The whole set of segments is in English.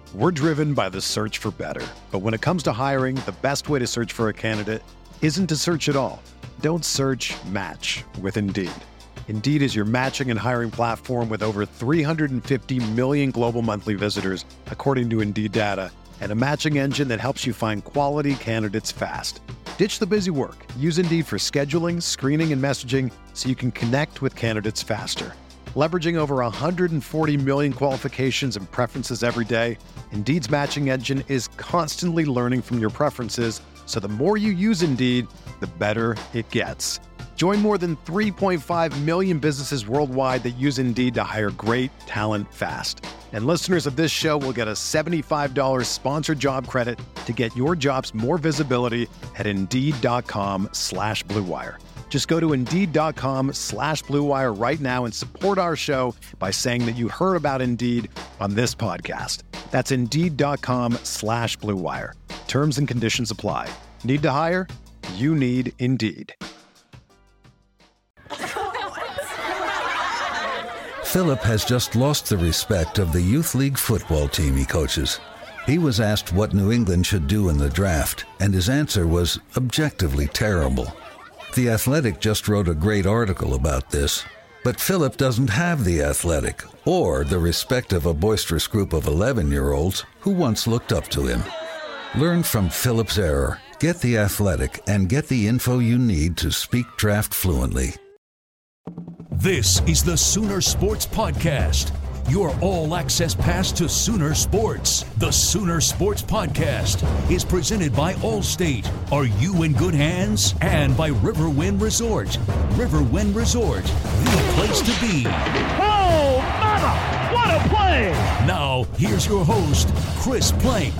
We're driven by the search for better. But when it comes to hiring, the best way to search for a candidate isn't to search at all. Don't search, match with Indeed. Indeed is your matching and hiring platform with over 350 million global monthly visitors, according to Indeed data, and a matching engine that helps you find quality candidates fast. Ditch the busy work. Use Indeed for scheduling, screening, and messaging so you can connect with candidates faster. Leveraging over 140 million qualifications and preferences every day, Indeed's matching engine is constantly learning from your preferences, so the more you use Indeed, the better it gets. Join more than 3.5 million businesses worldwide that use Indeed to hire great talent fast. And listeners of this show will get a $75 sponsored job credit to get your jobs more visibility at Indeed.com/Blue Wire. Just go to Indeed.com/Blue Wire right now and support our show by saying that you heard about Indeed on this podcast. That's Indeed.com/Blue Wire. Terms and conditions apply. Need to hire? You need Indeed. Philip has just lost the respect of the youth league football team he coaches. He was asked what New England should do in the draft, and his answer was objectively terrible. The Athletic just wrote a great article about this, but Philip doesn't have the Athletic or the respect of a boisterous group of 11-year-olds who once looked up to him. Learn from Philip's error, get the Athletic, and get the info you need to speak draft fluently. This is the Sooner Sports Podcast, your all-access pass to Sooner Sports. The Sooner Sports Podcast is presented by Allstate. Are you in good hands? And by Riverwind Resort. Riverwind Resort, the place to be. Oh, mama! What a play! Now, here's your host, Chris Plank.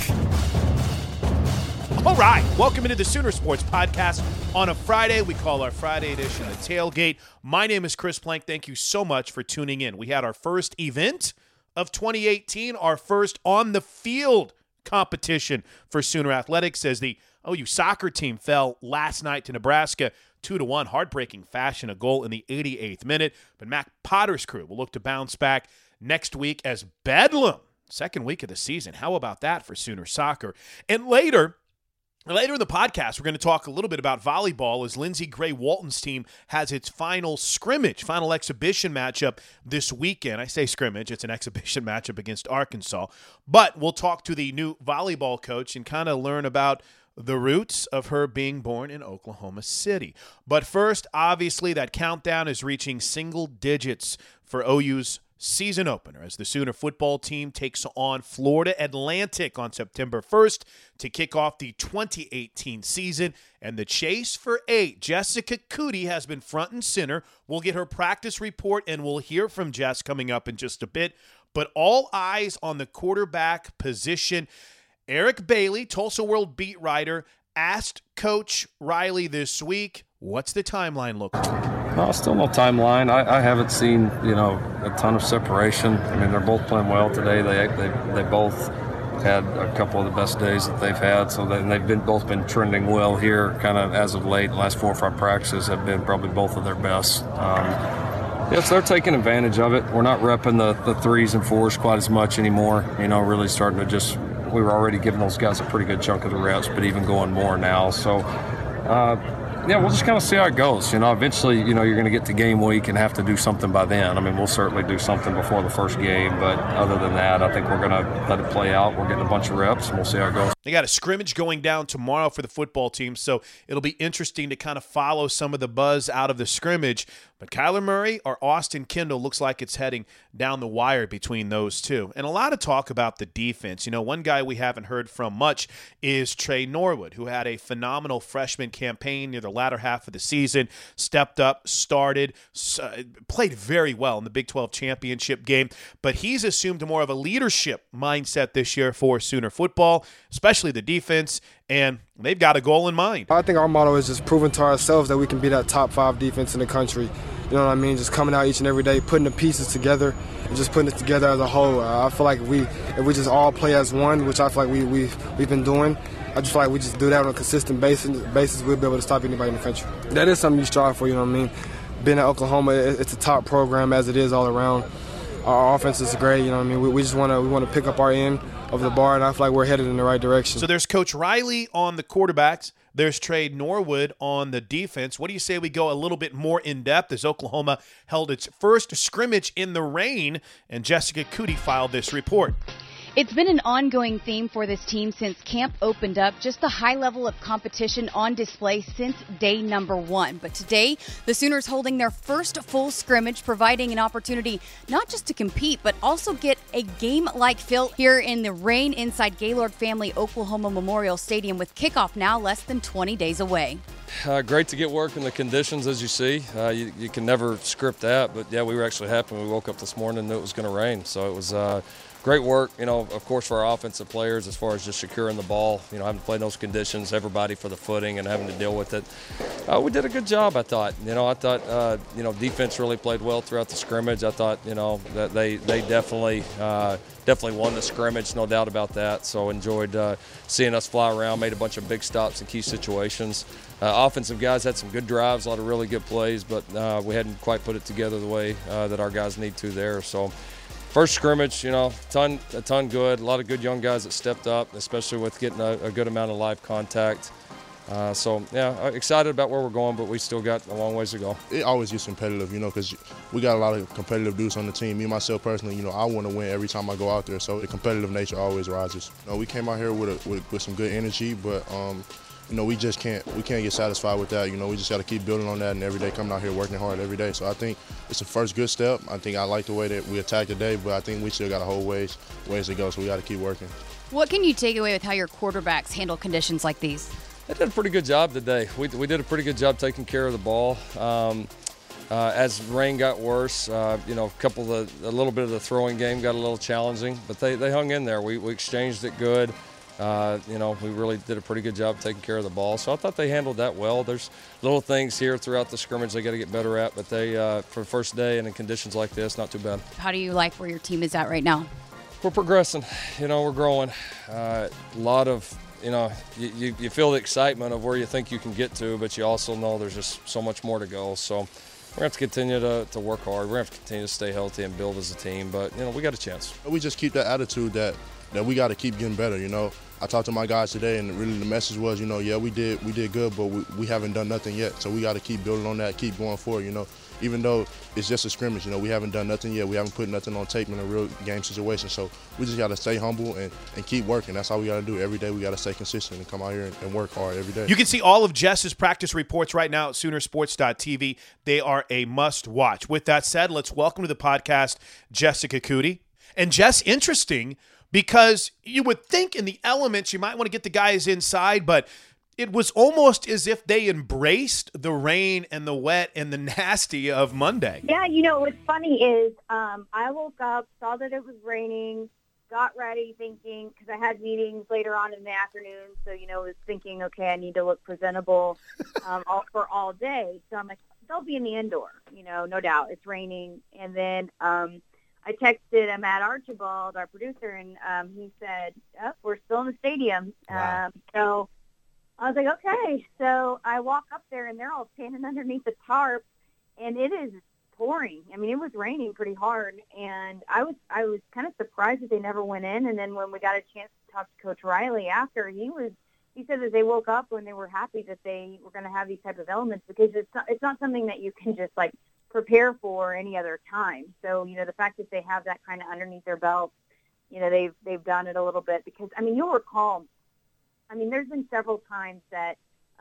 All right, welcome into the Sooner Sports Podcast. On a Friday, we call our Friday edition the Tailgate. My name is Chris Plank. Thank you so much for tuning in. We had our first event of 2018, our first on-the-field competition for Sooner Athletics as the OU soccer team fell last night to Nebraska 2-1, heartbreaking fashion, a goal in the 88th minute. But Mac Potter's crew will look to bounce back next week as Bedlam, second week of the season. How about that for Sooner soccer? And later in the podcast, we're going to talk a little bit about volleyball as Lindsey Gray Walton's team has its final exhibition matchup this weekend. I say scrimmage, it's an exhibition matchup against Arkansas. But we'll talk to the new volleyball coach and kind of learn about the roots of her being born in Oklahoma City. But first, obviously, that countdown is reaching single digits for OU's season opener as the Sooner football team takes on Florida Atlantic on September 1st to kick off the 2018 season. And the chase for 8, Jessica Cootie, has been front and center. We'll get her practice report and we'll hear from Jess coming up in just a bit. But all eyes on the quarterback position. Eric Bailey, Tulsa World beat writer, asked Coach Riley this week, what's the timeline look like? Still no timeline. I haven't seen, a ton of separation. I mean, they're both playing well today. They both had a couple of the best days that they've had. So they've both been trending well here, kind of as of late. The last 4 or 5 practices have been probably both of their best. Yes, they're taking advantage of it. We're not repping the 3s and 4s quite as much anymore. Really starting to we were already giving those guys a pretty good chunk of the reps, but even going more now. So. We'll just kind of see how it goes. Eventually, you're going to get to game week and have to do something by then. I mean, we'll certainly do something before the first game, but other than that, I think we're going to let it play out. We're getting a bunch of reps, and we'll see how it goes. They got a scrimmage going down tomorrow for the football team, so it'll be interesting to kind of follow some of the buzz out of the scrimmage. But Kyler Murray or Austin Kendall looks like it's heading down the wire between those two. And a lot of talk about the defense. One guy we haven't heard from much is Trey Norwood, who had a phenomenal freshman campaign near the latter half of the season, stepped up, started, played very well in the Big 12 championship game. But he's assumed more of a leadership mindset this year for Sooner football, especially the defense, and they've got a goal in mind. I think our motto is just proving to ourselves that we can be that top 5 defense in the country. You know what I mean? Just coming out each and every day, putting the pieces together, and just putting it together as a whole. I feel like if we just all play as one, which I feel like we've been doing, I just feel like we just do that on a consistent basis, we'll be able to stop anybody in the country. That is something you strive for, you know what I mean? Being at Oklahoma, it's a top program as it is all around. Our offense is great. You know what I mean? We just want to pick up our end of the bar, and I feel like we're headed in the right direction. So there's Coach Riley on the quarterbacks. There's Trey Norwood on the defense. What do you say we go a little bit more in-depth as Oklahoma held its first scrimmage in the rain, and Jessica Cootie filed this report. It's been an ongoing theme for this team since camp opened up, just the high level of competition on display since day number 1. But today, the Sooners holding their first full scrimmage, providing an opportunity not just to compete, but also get a game-like feel here in the rain inside Gaylord Family Oklahoma Memorial Stadium, with kickoff now less than 20 days away. Great to get work in the conditions, as you see. You can never script that, but yeah, we were actually happy when we woke up this morning and knew it was going to rain. So it was great work, of course, for our offensive players as far as just securing the ball, having to play in those conditions, everybody for the footing and having to deal with it. We did a good job, I thought. I thought, defense really played well throughout the scrimmage. I thought, that they definitely won the scrimmage, no doubt about that. So enjoyed seeing us fly around, made a bunch of big stops in key situations. Offensive guys had some good drives, a lot of really good plays, but we hadn't quite put it together the way that our guys need to there. So first scrimmage, a ton good. A lot of good young guys that stepped up, especially with getting a good amount of live contact. Excited about where we're going, but we still got a long ways to go. It always gets competitive, because we got a lot of competitive dudes on the team. Me, myself, personally, I want to win every time I go out there, so the competitive nature always rises. We came out here with some good energy, but we just can't get satisfied with that. We just got to keep building on that, and every day coming out here working hard every day. So I think it's the first good step. I think I like the way that we attacked today, but I think we still got a whole ways to go, so we got to keep working. What can you take away with how your quarterbacks handle conditions like these? They did a pretty good job today. We did a pretty good job taking care of the ball. As rain got worse, a little bit of the throwing game got a little challenging, but they hung in there. We exchanged it good. We really did a pretty good job taking care of the ball. So I thought they handled that well. There's little things here throughout the scrimmage they got to get better at, but they, for the first day and in conditions like this, not too bad. How do you like where your team is at right now? We're progressing. We're growing. A lot of, you feel the excitement of where you think you can get to, but you also know there's just so much more to go. So we're going to have to continue to work hard. We're going to have to continue to stay healthy and build as a team, but, we got a chance. We just keep that attitude that we got to keep getting better, I talked to my guys today, and really the message was, we did good, but we haven't done nothing yet. So we got to keep building on that, keep going forward, Even though it's just a scrimmage, we haven't done nothing yet. We haven't put nothing on tape in a real game situation. So we just got to stay humble and keep working. That's all we got to do. Every day we got to stay consistent and come out here and work hard every day. You can see all of Jess's practice reports right now at Soonersports.tv. They are a must-watch. With that said, let's welcome to the podcast Jessica Cootie. And Jess, interesting, because you would think in the elements you might want to get the guys inside, but it was almost as if they embraced the rain and the wet and the nasty of Monday. Yeah, what's funny is I woke up, saw that it was raining, got ready thinking, because I had meetings later on in the afternoon, so, was thinking, okay, I need to look presentable for all day. So I'm like, they'll be in the indoor, no doubt. It's raining. And then I texted Matt Archibald, our producer, and he said, we're still in the stadium. Wow. So I was like, okay. So I walk up there, and they're all standing underneath the tarp, and it is pouring. I mean, it was raining pretty hard, and I was kind of surprised that they never went in. And then when we got a chance to talk to Coach Riley after, he said that they woke up when they were happy that they were going to have these type of elements, because it's not something that you can just prepare for any other time. So, the fact that they have that kind of underneath their belt, they've done it a little bit, because, you'll recall, there's been several times that,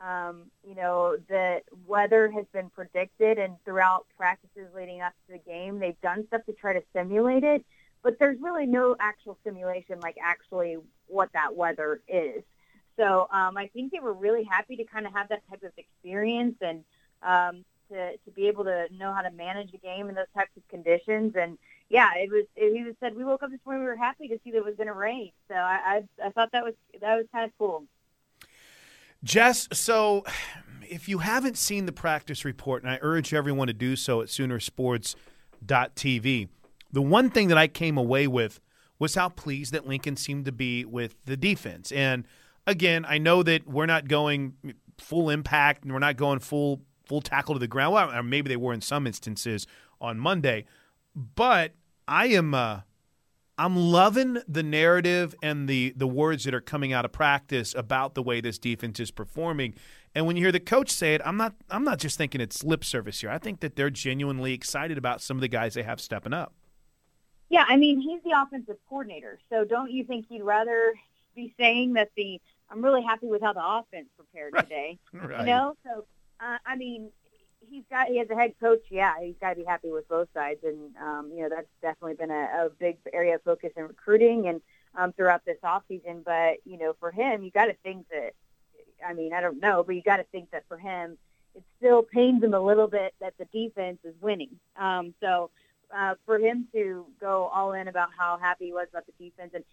the weather has been predicted, and throughout practices leading up to the game, they've done stuff to try to simulate it, but there's really no actual simulation, actually what that weather is. So I think they were really happy to kind of have that type of experience, and to be able to know how to manage a game in those types of conditions. And yeah, he said, we woke up this morning, we were happy to see that it was going to rain. So I thought that was kind of cool. Jess, so if you haven't seen the practice report, and I urge everyone to do so at Soonersports.tv, the one thing that I came away with was how pleased that Lincoln seemed to be with the defense. And again, I know that we're not going full impact and we're not going full tackle to the ground. Well, or maybe they were in some instances on Monday. But I'm loving the narrative and the words that are coming out of practice about the way this defense is performing. And when you hear the coach say it, I'm not just thinking it's lip service here. I think that they're genuinely excited about some of the guys they have stepping up. Yeah, I mean, he's the offensive coordinator, so don't you think he'd rather be saying that I'm really happy with how the offense prepared today? Right. You know, so I mean, he has a head coach. Yeah, he's got to be happy with both sides, and that's definitely been a big area of focus in recruiting and throughout this offseason. But for him, you got to think that. I mean, I don't know, but you got to think that for him, it still pains him a little bit that the defense is winning. So for him to go all in about how happy he was about the defense, and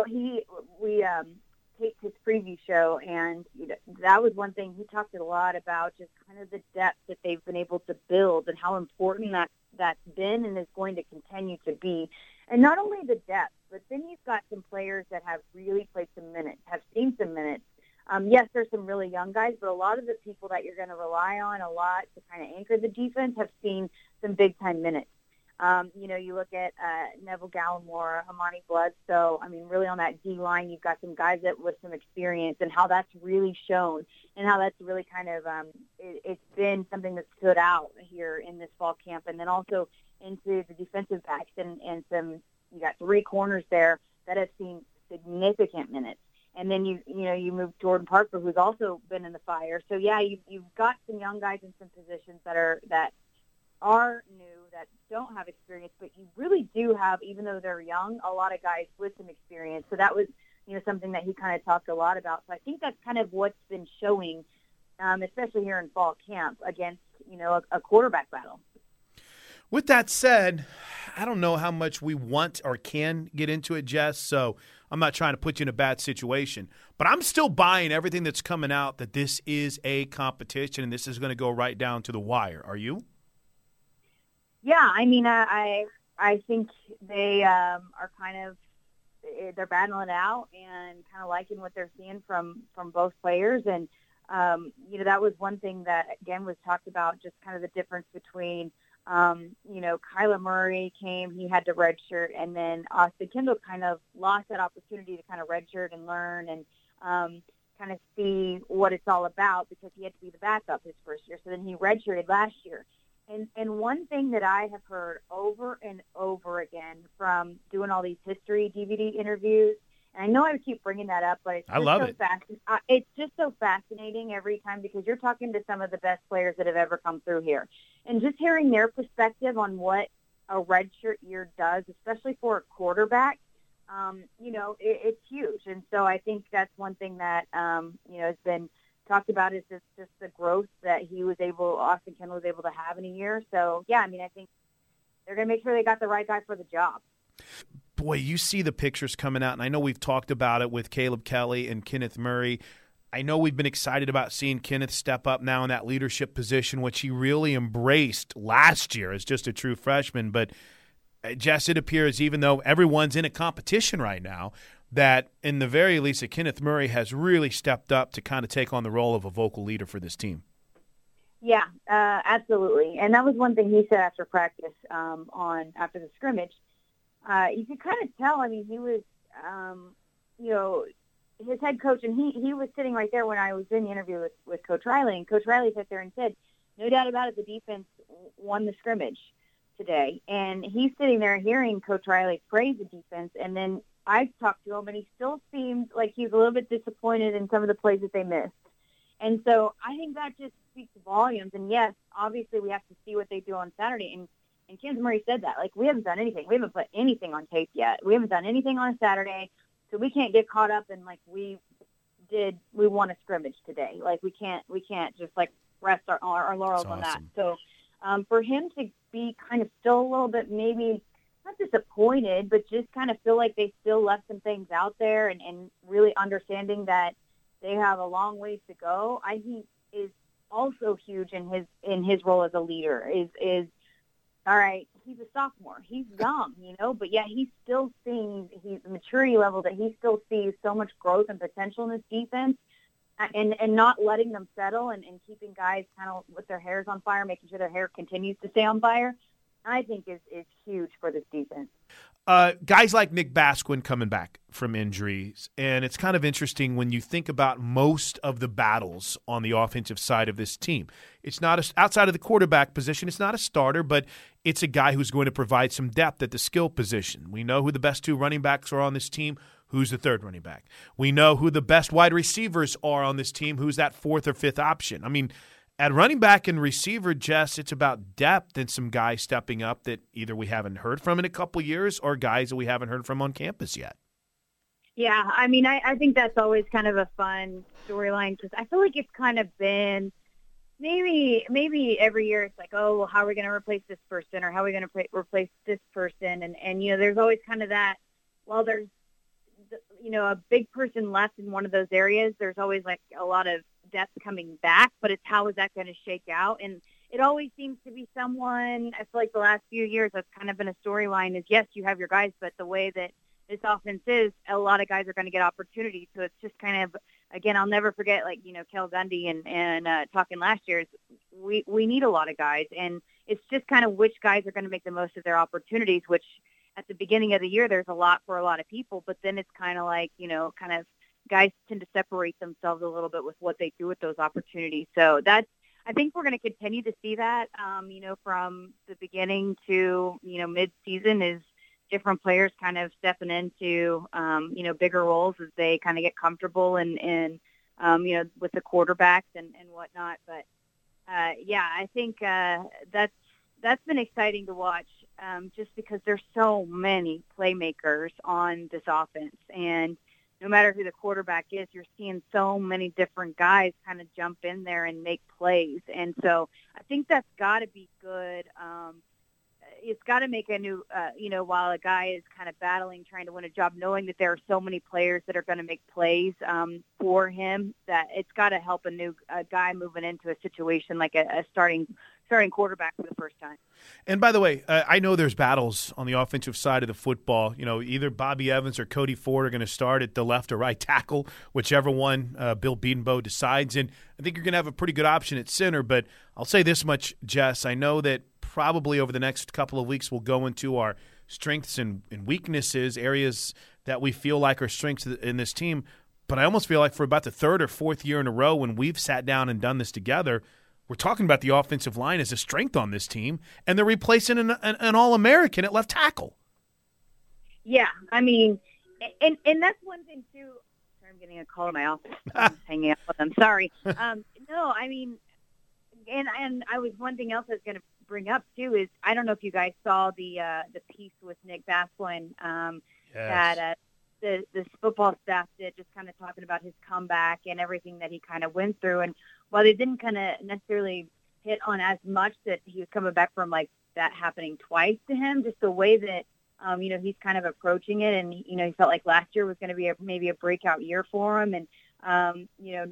we taped his preview show, and that was one thing he talked a lot about, just kind of the depth that they've been able to build and how important that's been and is going to continue to be. And not only the depth, but then you've got some players that have really played some minutes, have seen some minutes. Yes, there's some really young guys, but a lot of the people that you're going to rely on a lot to kind of anchor the defense have seen some big-time minutes. You look at Neville Gallimore, Amani Bledsoe. I mean, really on that D-line, you've got some guys with some experience, and how that's really shown and how that's really kind of it's been something that stood out here in this fall camp. And then also into the defensive backs and you got 3 corners there that have seen significant minutes. And then you move Jordan Parker, who's also been in the fire. So yeah, you've got some young guys in some positions that are new, that don't have experience, but you really do have, even though they're young, a lot of guys with some experience. So that was something that he kind of talked a lot about. So I think that's kind of what's been showing, especially here in fall camp against a quarterback battle. With that said, I don't know how much we want or can get into it, Jess, so I'm not trying to put you in a bad situation. But I'm still buying everything that's coming out that this is a competition and this is going to go right down to the wire. Are you? Yeah, I mean, I think they are they're battling it out and kind of liking what they're seeing from both players. And, that was one thing that, again, was talked about, just kind of the difference between Kyler Murray came, he had to redshirt, and then Austin Kendall kind of lost that opportunity to kind of redshirt and learn and kind of see what it's all about, because he had to be the backup his first year. So then he redshirted last year. And one thing that I have heard over and over again from doing all these history DVD interviews, and I know I keep bringing that up, but it's just so fascinating every time, because you're talking to some of the best players that have ever come through here. And just hearing their perspective on what a redshirt year does, especially for a quarterback, it's huge. And so I think that's one thing that, has been talked about, is just the growth that Austin Kendall was able to have in a year. So, yeah, I mean, I think they're going to make sure they got the right guy for the job. Boy, you see the pictures coming out, and I know we've talked about it with Caleb Kelly and Kenneth Murray. I know we've been excited about seeing Kenneth step up now in that leadership position, which he really embraced last year as just a true freshman. But, Jess, it appears, even though everyone's in a competition right now, that in the very least that Kenneth Murray has really stepped up to kind of take on the role of a vocal leader for this team. Yeah, absolutely. And that was one thing he said after practice after the scrimmage. You could kind of tell, I mean, he was, his head coach, and he was sitting right there when I was in the interview with Coach Riley, and Coach Riley sat there and said, no doubt about it, the defense won the scrimmage today. And he's sitting there hearing Coach Riley praise the defense, and then I've talked to him, and he still seems like he's a little bit disappointed in some of the plays that they missed. And so I think that just speaks volumes. And, yes, obviously we have to see what they do on Saturday. And Kenneth Murray said that. Like, we haven't done anything. We haven't put anything on tape yet. We haven't done anything on a Saturday, so we can't get caught up in, like, we won a scrimmage today. Like, we can't just, like, rest our laurels on that. So for him to be kind of still a little bit maybe not disappointed, but just kind of feel like they still left some things out there, and really understanding that they have a long ways to go, I think is also huge in his role as a leader. Is all right, he's a sophomore. He's young, but yet he's still seeing the maturity level that he still sees so much growth and potential in this defense, and not letting them settle and keeping guys kind of with their hairs on fire, making sure their hair continues to stay on fire. I think is huge for this defense. Guys like Nick Basquin coming back from injuries, and it's kind of interesting when you think about most of the battles on the offensive side of this team. It's not outside of the quarterback position. It's not a starter, but it's a guy who's going to provide some depth at the skill position. We know who the best 2 running backs are on this team. Who's the 3rd running back? We know who the best wide receivers are on this team. Who's that 4th or 5th option? I mean, at running back and receiver, Jess, it's about depth and some guys stepping up that either we haven't heard from in a couple years or guys that we haven't heard from on campus yet. Yeah, I mean, I think that's always kind of a fun storyline because I feel like it's kind of been maybe every year it's like, oh, well, how are we going to replace this person or how are we going to replace this person? And, you know, there's always kind of that, well, there's, you know, a big person left in one of those areas. There's always like a lot of depth coming back, but it's how is that going to shake out? And it always seems to be someone, I feel like the last few years that's kind of been a storyline is, yes, you have your guys, but the way that this offense is, a lot of guys are going to get opportunities. So it's just kind of, again, I'll never forget, like, you know, Kel Gundy and talking last year, we need a lot of guys. And it's just kind of which guys are going to make the most of their opportunities, which at the beginning of the year, there's a lot for a lot of people, but then it's kind of like, you know, kind of guys tend to separate themselves a little bit with what they do with those opportunities. So that's, I think we're going to continue to see that, you know, from the beginning to, you know, mid-season is different players kind of stepping into, you know, bigger roles as they kind of get comfortable and you know, with the quarterbacks and whatnot. But, yeah, I think that's been exciting to watch just because there's so many playmakers on this offense. And no matter who the quarterback is, you're seeing so many different guys kind of jump in there and make plays. And so I think that's got to be good. It's got to make a new, you know, while a guy is kind of battling, trying to win a job, knowing that there are so many players that are going to make plays for him, that it's got to help a guy moving into a situation like a starting quarterback for the first time. And by the way, I know there's battles on the offensive side of the football. You know, either Bobby Evans or Cody Ford are going to start at the left or right tackle, whichever one Bill Bedenbaugh decides. And I think you're going to have a pretty good option at center. But I'll say this much, Jess. I know that probably over the next couple of weeks we'll go into our strengths and weaknesses, areas that we feel like are strengths in this team. But I almost feel like for about the 3rd or 4th year in a row when we've sat down and done this together, we're talking about the offensive line as a strength on this team, and they're replacing an All-American at left tackle. Yeah, I mean, and that's one thing, too. Sorry, I'm getting a call in my office. I'm just hanging out with them. Sorry. No, I mean, and I was one thing else I was going to bring up, too, is I don't know if you guys saw the piece with Nick Basquin that the football staff did, just kind of talking about his comeback and everything that he kind of went through. And while they didn't kind of necessarily hit on as much that he was coming back from like that happening twice to him, just the way that, you know, he's kind of approaching it. And, you know, he felt like last year was going to be maybe a breakout year for him. And, you know,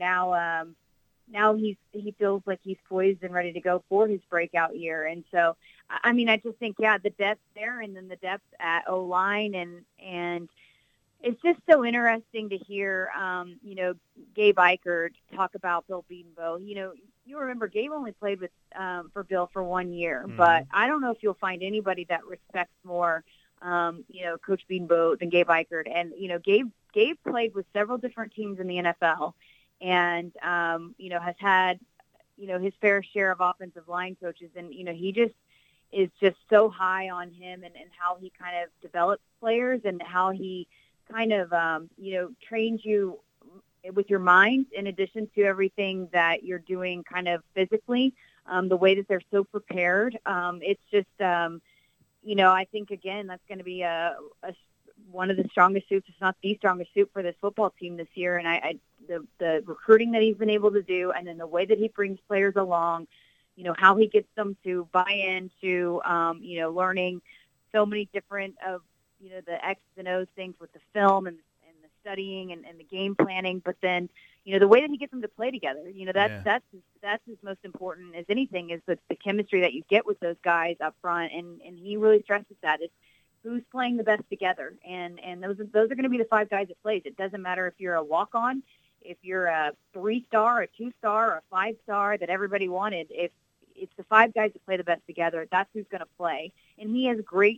now he feels like he's poised and ready to go for his breakout year. And so, I mean, I just think, yeah, the depth there and then the depth at O-line and it's just so interesting to hear, you know, Gabe Ikard talk about Bill Bedenbaugh. You know, you remember Gabe only played with for Bill for 1 year, but I don't know if you'll find anybody that respects more, you know, Coach Bedenbaugh than Gabe Ikard. And, you know, Gabe played with several different teams in the NFL and, you know, has had, you know, his fair share of offensive line coaches. And, you know, he just is just so high on him and how he kind of develops players and how he kind of, you know, trains you with your mind in addition to everything that you're doing kind of physically, the way that they're so prepared. It's just, you know, I think, again, that's going to be one of the strongest suits, if not the strongest suit for this football team this year. And the recruiting that he's been able to do and then the way that he brings players along, you know, how he gets them to buy into, you know, learning so many different of, you know, the X's and O's things with the film and the studying and the game planning, but then, you know, the way that he gets them to play together, you know, that's his most important as anything is the chemistry that you get with those guys up front. And he really stresses that is who's playing the best together. And those are going to be the 5 guys that plays. It doesn't matter if you're a walk-on, if you're a 3-star, a 2-star, or a 5-star that everybody wanted. If it's the 5 guys that play the best together. That's who's going to play. And he has great,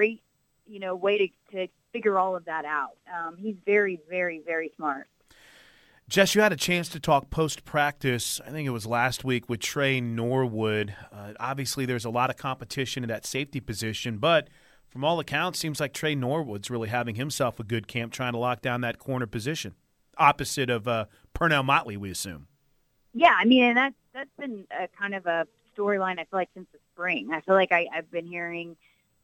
way to figure all of that out. He's very, very, very smart. Jess, you had a chance to talk post-practice, I think it was last week, with Trey Norwood. Obviously, there's a lot of competition in that safety position, but from all accounts, seems like Trey Norwood's really having himself a good camp trying to lock down that corner position, opposite of Pernell Motley, we assume. Yeah, I mean, and that's been a kind of a storyline, I feel like, since the spring. I feel like I've been hearing,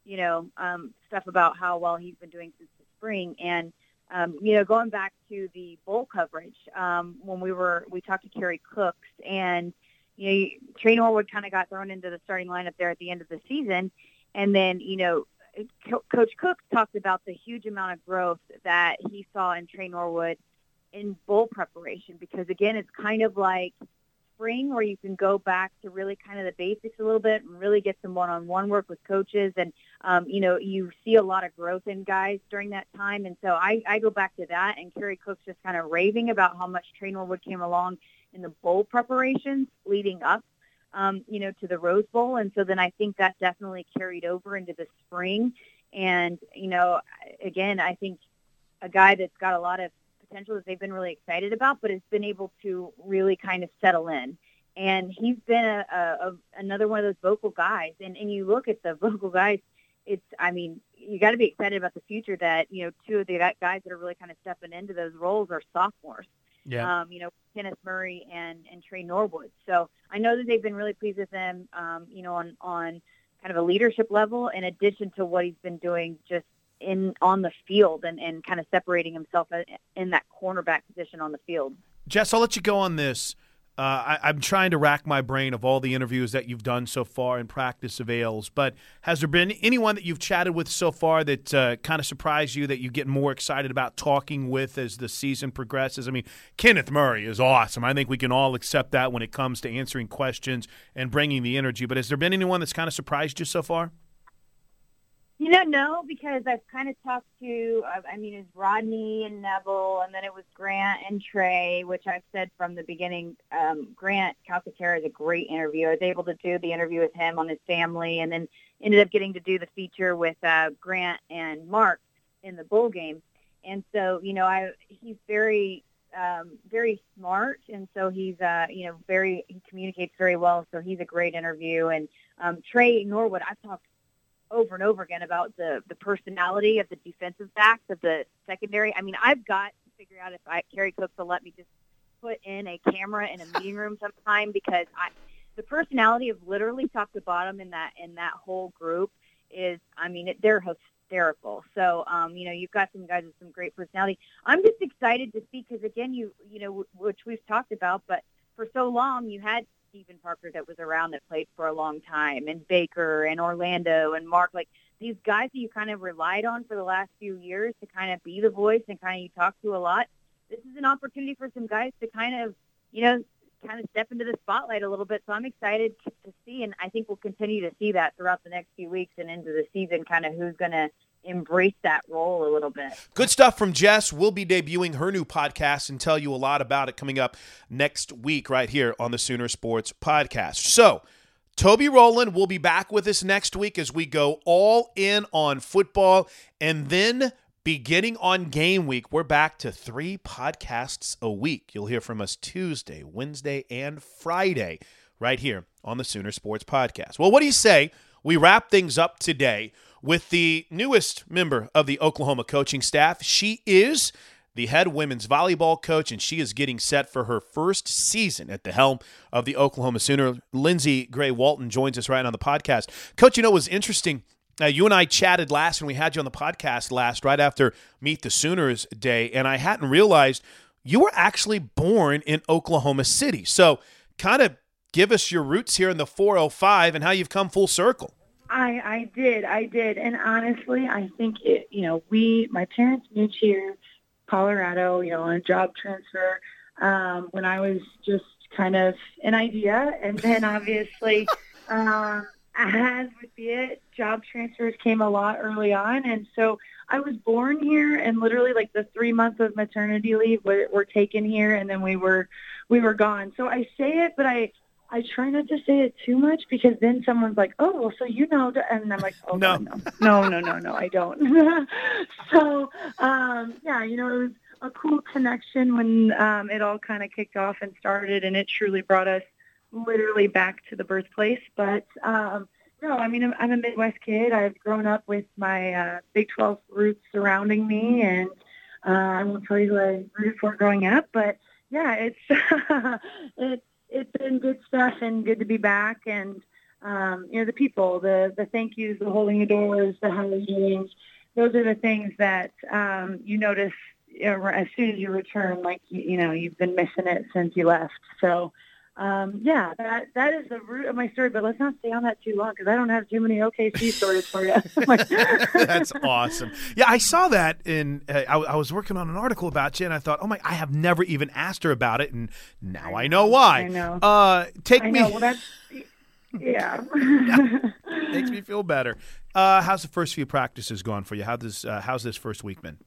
stuff about how well he's been doing since the spring. And, going back to the bowl coverage, when we talked to Kerry Cooks, and, Trey Norwood kind of got thrown into the starting lineup there at the end of the season. And then, Coach Cooks talked about the huge amount of growth that he saw in Trey Norwood in bowl preparation, because, again, it's kind of like spring where you can go back to really kind of the basics a little bit and really get some one-on-one work with coaches. And, you see a lot of growth in guys during that time. And so I go back to that, and Kerry Cook's just kind of raving about how much Trey Norwood came along in the bowl preparations leading up, to the Rose Bowl. And so then I think that definitely carried over into the spring. And, again, I think a guy that's got a lot of potential that they've been really excited about, but has been able to really kind of settle in. And he's been another one of those vocal guys. And you look at the vocal guys, you got to be excited about the future that, 2 of the guys that are really kind of stepping into those roles are sophomores. Yeah. Kenneth Murray and Trey Norwood. So I know that they've been really pleased with them, on kind of a leadership level, in addition to what he's been doing just on the field and kind of separating himself in that cornerback position on the field. Jess, I'll let you go on this. I'm trying to rack my brain of all the interviews that you've done so far in practice avails, but has there been anyone that you've chatted with so far that kind of surprised you, that you get more excited about talking with as the season progresses? I mean, Kenneth Murray is awesome. I think we can all accept that when it comes to answering questions and bringing the energy, but has there been anyone that's kind of surprised you so far? No, because I've kind of talked to, it's Rodney and Neville, and then it was Grant and Trey, which I've said from the beginning. Grant Calcaterra is a great interview. I was able to do the interview with him on his family, and then ended up getting to do the feature with Grant and Mark in the bowl game. And so, he's very, very smart, and so he's, he communicates very well, so he's a great interview. And Trey Norwood, I've talked over and over again about the personality of the defensive backs of the secondary. I mean, I've got to figure out if Kerry Cooks will let me just put in a camera in a meeting room sometime, because the personality of literally top to bottom in that whole group is, they're hysterical. So, you've got some guys with some great personality. I'm just excited to see, because again, which we've talked about, but for so long you had Stephen Parker that was around that played for a long time, and Baker and Orlando and Mark, like these guys that you kind of relied on for the last few years to kind of be the voice and kind of you talk to a lot. This is an opportunity for some guys to kind of step into the spotlight a little bit. So I'm excited to see, and I think we'll continue to see that throughout the next few weeks and into the season, kind of who's going to embrace that role a little bit. Good stuff from Jess. We'll be debuting her new podcast and tell you a lot about it coming up next week right here on the Sooner Sports Podcast. So, Toby Rowland will be back with us next week as we go all in on football. And then beginning on game week, we're back to 3 podcasts a week. You'll hear from us Tuesday, Wednesday, and Friday right here on the Sooner Sports Podcast. Well, what do you say we wrap things up today with the newest member of the Oklahoma coaching staff? She is the head women's volleyball coach, and she is getting set for her first season at the helm of the Oklahoma Sooner. Lindsey Gray Walton joins us right on the podcast. Coach, it was interesting. You and I chatted last, and we had you on the podcast last, right after Meet the Sooners Day, and I hadn't realized you were actually born in Oklahoma City. So kind of give us your roots here in the 405 and how you've come full circle. I did. And honestly, I think my parents moved here, Colorado, on a job transfer, when I was just kind of an idea. And then obviously, as with it, job transfers came a lot early on. And so I was born here, and literally like the 3 months of maternity leave were taken here, and then we were gone. So I say it, but I I try not to say it too much because then someone's like, oh, well, so you know, and I'm like, oh, no, no, I don't. So, yeah, it was a cool connection when it all kind of kicked off and started, and it truly brought us literally back to the birthplace. But, no, I mean, I'm a Midwest kid. I've grown up with my Big 12 roots surrounding me, and I won't tell you who I rooted for growing up, but, yeah, it's been good stuff and good to be back. And, the people, the thank yous, the holding the doors, the how are you doing, those are the things that you notice as soon as you return, like, you've been missing it since you left. So, yeah, that is the root of my story, but let's not stay on that too long because I don't have too many OKC stories for you. That's awesome. Yeah, I saw that I was working on an article about you, and I thought, oh my, I have never even asked her about it, and now I know why. I know. Well, that's, yeah. Makes me feel better. How's the first few practices gone for you? How's this first week been?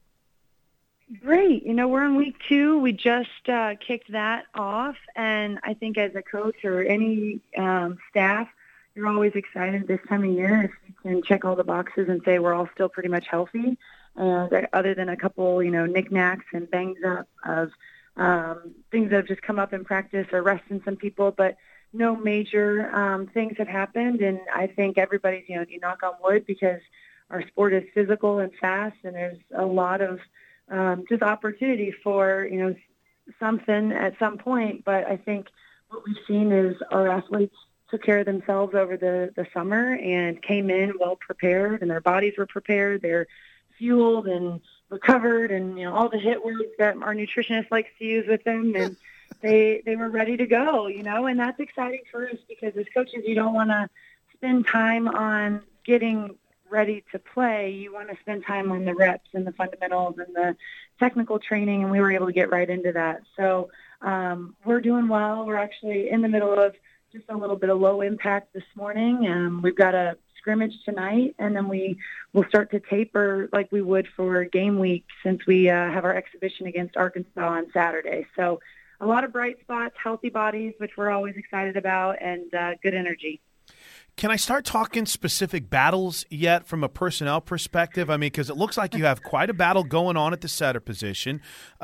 Great. We're on week 2. We just kicked that off, and I think as a coach or any staff, you're always excited this time of year if you can check all the boxes and say we're all still pretty much healthy, other than a couple, knickknacks and bangs up of things that have just come up in practice or resting some people, but no major things have happened, and I think everybody's, you knock on wood because our sport is physical and fast, and there's a lot of just opportunity for, something at some point. But I think what we've seen is our athletes took care of themselves over the summer and came in well prepared, and their bodies were prepared. They're fueled and recovered, and, all the hit words that our nutritionist likes to use with them. And they were ready to go, and that's exciting for us because as coaches, you don't want to spend time on getting ready to play. You want to spend time on the reps and the fundamentals and the technical training, and we were able to get right into that. So we're doing well. We're actually in the middle of just a little bit of low impact this morning. We've got a scrimmage tonight, and then we will start to taper like we would for game week since we have our exhibition against Arkansas on Saturday. So a lot of bright spots, healthy bodies, which we're always excited about, and good energy. Can I start talking specific battles yet from a personnel perspective? I mean, because it looks like you have quite a battle going on at the setter position.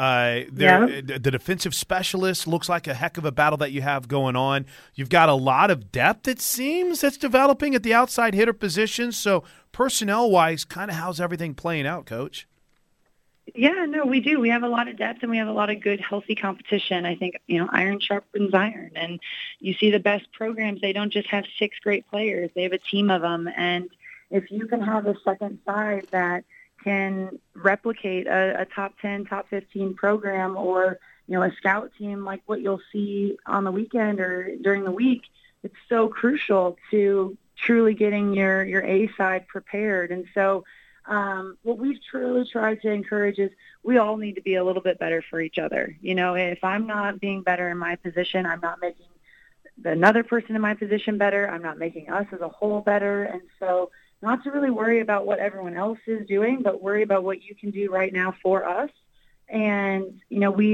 The defensive specialist looks like a heck of a battle that you have going on. You've got a lot of depth, it seems, that's developing at the outside hitter position. So personnel-wise, kind of how's everything playing out, Coach? Yeah, no, we do. We have a lot of depth, and we have a lot of good, healthy competition. I think, iron sharpens iron. And you see the best programs, they don't just have 6 great players. They have a team of them. And if you can have a second side that can replicate a top 10, top 15 program or, a scout team like what you'll see on the weekend or during the week, it's so crucial to truly getting your A side prepared. And so what we've truly tried to encourage is we all need to be a little bit better for each other. If I'm not being better in my position, I'm not making another person in my position better. I'm not making us as a whole better. And so not to really worry about what everyone else is doing, but worry about what you can do right now for us. And,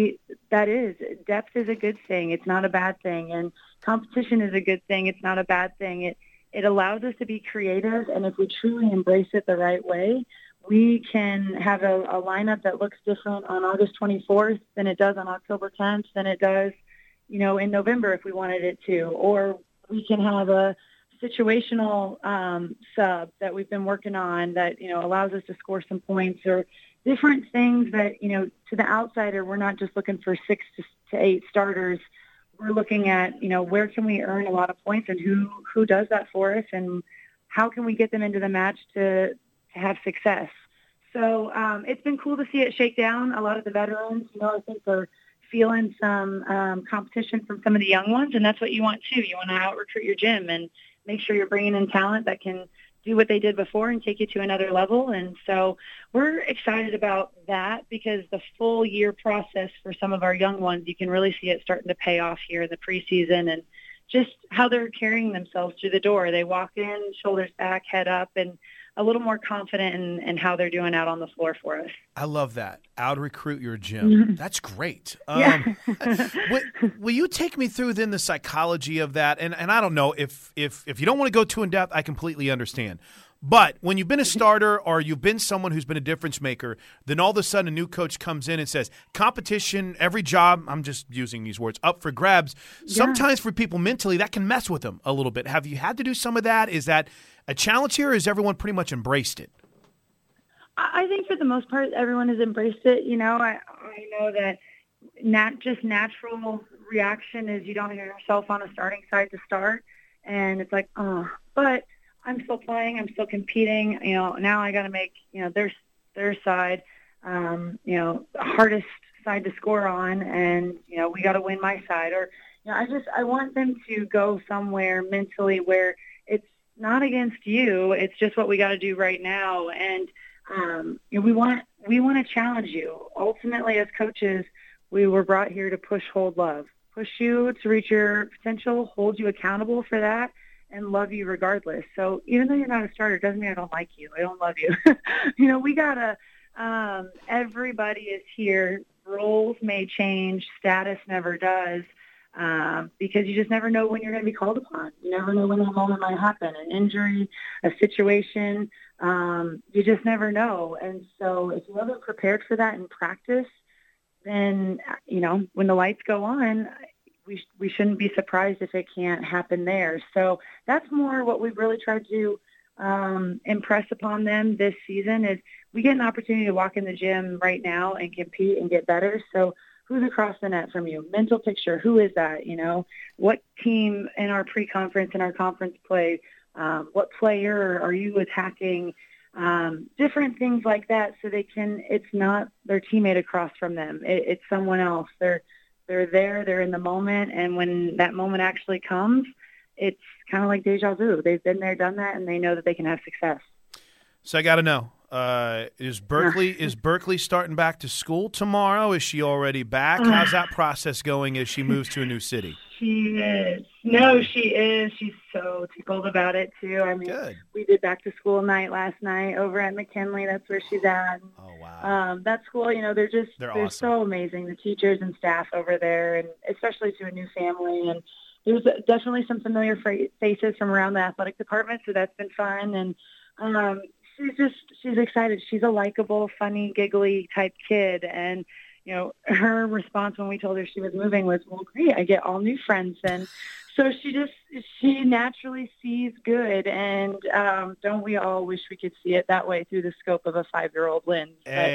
depth is a good thing. It's not a bad thing. And competition is a good thing. It's not a bad thing. It allows us to be creative, and if we truly embrace it the right way, we can have a lineup that looks different on August 24th than it does on October 10th, than it does, in November if we wanted it to. Or we can have a situational sub that we've been working on that, allows us to score some points, or different things that, to the outsider, we're not just looking for 6 to 8 starters. We're looking at, where can we earn a lot of points and who does that for us, and how can we get them into the match to have success. So it's been cool to see it shake down. A lot of the veterans, I think they're feeling some competition from some of the young ones, and that's what you want too. You want to out-recruit your gym and make sure you're bringing in talent that can do what they did before and take you to another level. And so we're excited about that because the full year process for some of our young ones, you can really see it starting to pay off here in the preseason, and just how they're carrying themselves through the door. They walk in, shoulders back, head up, and a little more confident in how they're doing out on the floor for us. I love that. Out-recruit your gym. That's great. Will you take me through then the psychology of that? And I don't know, if you don't want to go too in-depth, I completely understand. But when you've been a starter or you've been someone who's been a difference maker, then all of a sudden a new coach comes in and says, competition, every job, I'm just using these words, up for grabs. Yeah. Sometimes for people mentally, that can mess with them a little bit. Have you had to do some of that? Is that a challenge here, or has everyone pretty much embraced it? I think for the most part, everyone has embraced it. You know, I know that just natural reaction is you don't hear yourself on a starting side to start, and it's like, oh, but I'm still playing, I'm still competing. You know, now I got to make, you know, their side, you know, the hardest side to score on, and you know, we got to win my side. Or, you know, I want them to go somewhere mentally where it's not against you. It's just what we got to do right now. And you know, we want to challenge you. Ultimately, as coaches, we were brought here to push, hold, love, push you to reach your potential, hold you accountable for that, and love you regardless. So even though you're not a starter, doesn't mean I don't like you. I don't love you. You know, we gotta. Everybody is here. Roles may change. Status never does. Because you just never know when you're going to be called upon. You never know when that moment might happen, an injury, a situation. You just never know. And so if you haven't prepared for that in practice, then, you know, when the lights go on, we shouldn't be surprised if it can't happen there. So that's more what we've really tried to impress upon them this season is we get an opportunity to walk in the gym right now and compete and get better. So who's across the net from you? Mental picture, who is that? You know, what team in our pre-conference and our conference play? What player are you attacking? Different things like that, so they can. It's not their teammate across from them. It's someone else. They're there. They're in the moment, and when that moment actually comes, it's kind of like deja vu. They've been there, done that, and they know that they can have success. So I got to know. Is Berkeley starting back to school tomorrow? Is she already back? How's that process going as she moves to a new city? She is. No, she is. She's so tickled about it, too. I mean, Good. We did back to school night last night over at McKinley. That's where she's at. Oh, wow. That school, you know, they're awesome. so amazing, the teachers and staff over there, and especially to a new family. And there's definitely some familiar faces from around the athletic department, so that's been fun. And she's excited. She's a likable, funny, giggly type kid. And, you know, her response when we told her she was moving was, well, great, I get all new friends. And so she naturally sees good. And don't we all wish we could see it that way through the scope of a 5-year-old lens?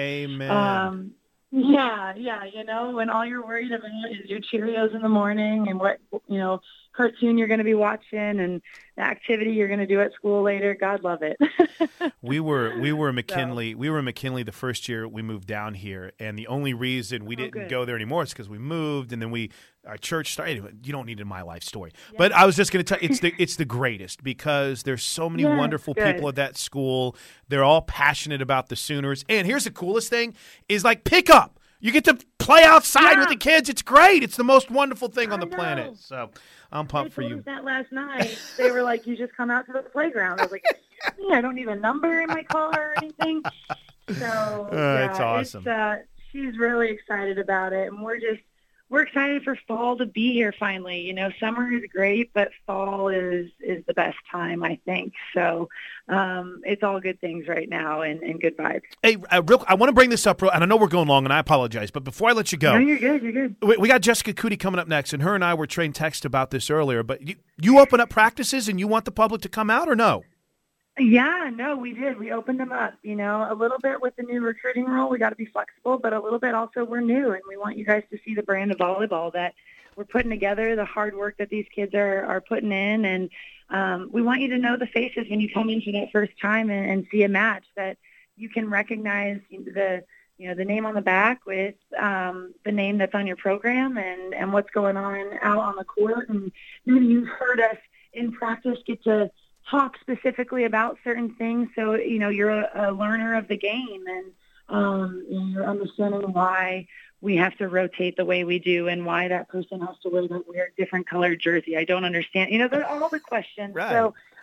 Amen. Yeah, you know, when all you're worried about is your Cheerios in the morning and what, you know, cartoon you're going to be watching and the activity you're going to do at school later. God love it. We were McKinley. We were in McKinley the first year we moved down here, and the only reason we didn't go there anymore is because we moved, and then our church started. Anyway, you don't need a My Life story, but I was just going to tell you, it's the greatest because there's so many wonderful people at that school. They're all passionate about the Sooners, and here's the coolest thing: is like pickup. You get to play outside with the kids. It's great. It's the most wonderful thing on the planet. So I'm pumped for you. They told us that last night. They were like, you just come out to the playground. I was like, I don't need a number in my car or anything. So it's awesome. She's really excited about it. And we're excited for fall to be here finally. You know, summer is great, but fall is the best time, I think. So it's all good things right now and good vibes. Hey, I want to bring this up, and I know we're going long, and I apologize, but before I let you go. No, you're good. You're good. We got Jessica Cootie coming up next, and her and I were trading text about this earlier, but you open up practices and you want the public to come out or no? Yeah, no, we did. We opened them up, you know, a little bit with the new recruiting rule. We got to be flexible, but a little bit also we're new, and we want you guys to see the brand of volleyball that we're putting together, the hard work that these kids are putting in, and we want you to know the faces when you come in for that first time and see a match that you can recognize the name on the back with the name that's on your program and what's going on out on the court. And you've heard us in practice get to talk specifically about certain things, so you know you're a learner of the game, and you're understanding why we have to rotate the way we do and why that person has to wear that weird different colored jersey. I don't understand. You know, they're all the questions. Right. So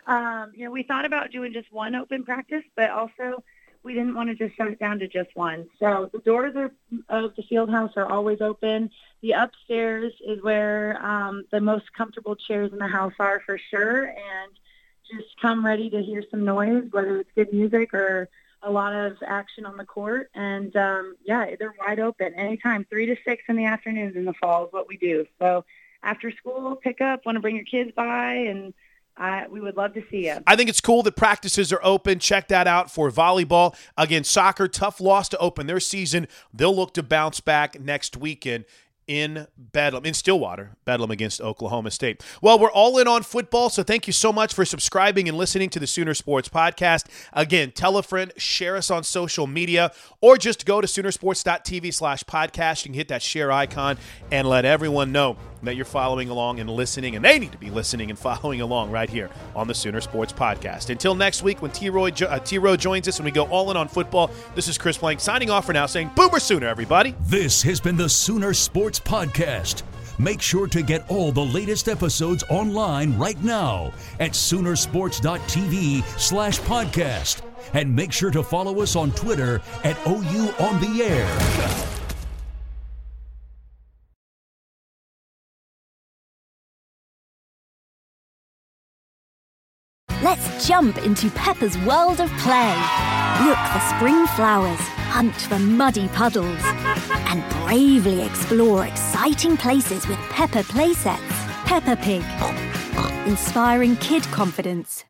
We thought about doing just one open practice, but also we didn't want to just shut it down to just one. So the doors of the field house are always open. The upstairs is where the most comfortable chairs in the house are for sure, and just come ready to hear some noise, whether it's good music or a lot of action on the court. And, they're wide open anytime, 3 to 6 in the afternoons in the fall is what we do. So after school, pick up, want to bring your kids by, and we would love to see you. I think it's cool that practices are open. Check that out for volleyball. Again, soccer, tough loss to open their season. They'll look to bounce back next weekend in Stillwater, Bedlam against Oklahoma State. Well, we're all in on football, so thank you so much for subscribing and listening to the Sooner Sports Podcast. Again, tell a friend, share us on social media, or just go to Soonersports.tv/podcast. You can hit that share icon and let everyone know that you're following along and listening, and they need to be listening and following along right here on the Sooner Sports Podcast. Until next week when T-Row joins us and we go all in on football, this is Chris Plank signing off for now, saying Boomer Sooner, everybody. This has been the Sooner Sports Podcast. Make sure to get all the latest episodes online right now at Soonersports.tv/podcast. And make sure to follow us on Twitter at OU On The Air. Let's jump into Peppa's world of play. Look for spring flowers, hunt for muddy puddles, and bravely explore exciting places with Peppa playsets. Peppa Pig, inspiring kid confidence.